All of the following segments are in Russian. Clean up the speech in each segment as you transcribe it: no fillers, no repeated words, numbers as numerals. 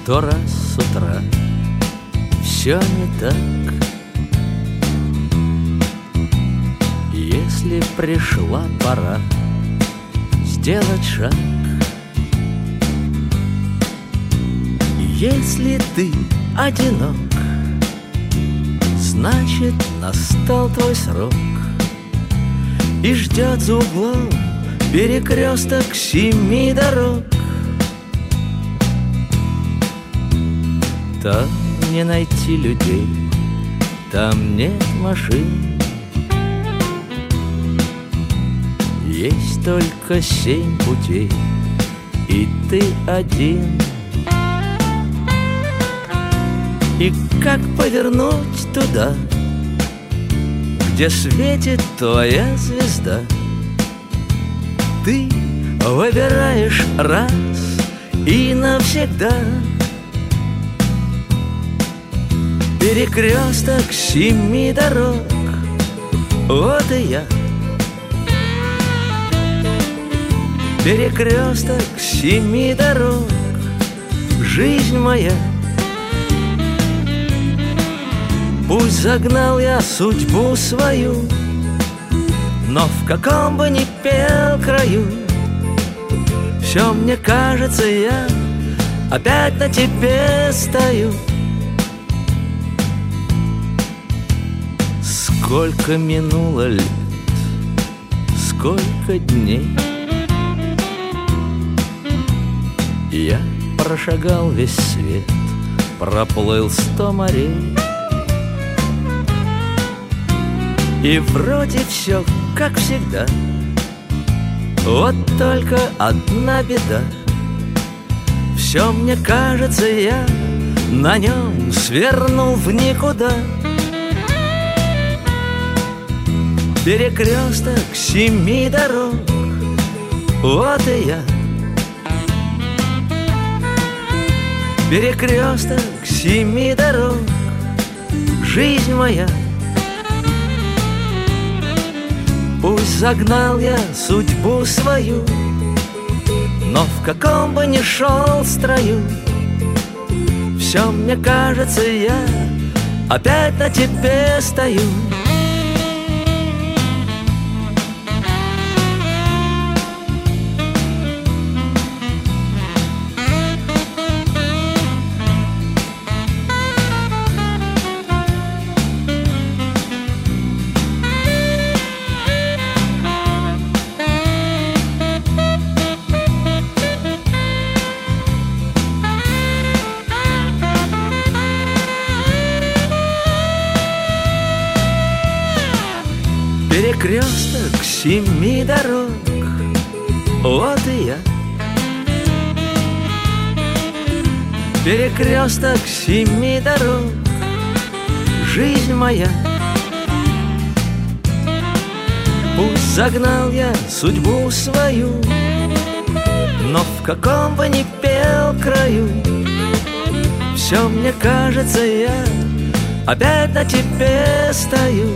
100 раз с утра все не так. Если пришла пора сделать шаг, если ты одинок, значит, настал твой срок, и ждет за углом перекресток 7 дорог. Там не найти людей, там нет машин, есть только 7 путей, и ты один. И как повернуть туда, где светит твоя звезда? Ты выбираешь раз и навсегда. Перекресток 7 дорог, вот и я. Перекресток 7 дорог, жизнь моя. Пусть загнал я судьбу свою, но в каком бы ни пел краю, все мне кажется, я опять на тебе стою. Сколько минуло лет, сколько дней, я прошагал весь свет, проплыл 100 морей. И вроде все как всегда, вот только одна беда. Все мне кажется, я на нем свернул в никуда. Перекресток 7 дорог, вот и я. Перекресток 7 дорог, жизнь моя. Пусть загнал я судьбу свою, но в каком бы ни шел строю, все мне кажется, я опять на тебе стою. Перекресток 7 дорог, вот и я. Перекресток 7 дорог, жизнь моя. Пусть загнал я судьбу свою, но в каком бы ни пел краю, все мне кажется, я опять на тебе стою.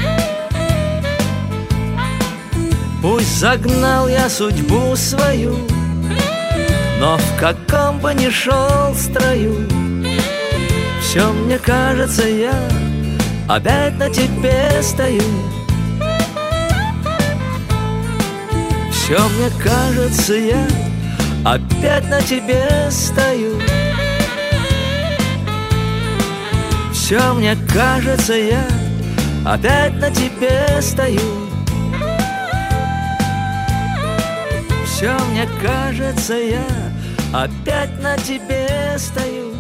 Пусть загнал я судьбу свою, но в каком бы ни шел строю, все мне кажется, я опять на тебе стою. Все мне кажется, я опять на тебе стою. Все мне кажется, я опять на тебе стою. Все мне кажется, я опять на тебе стою.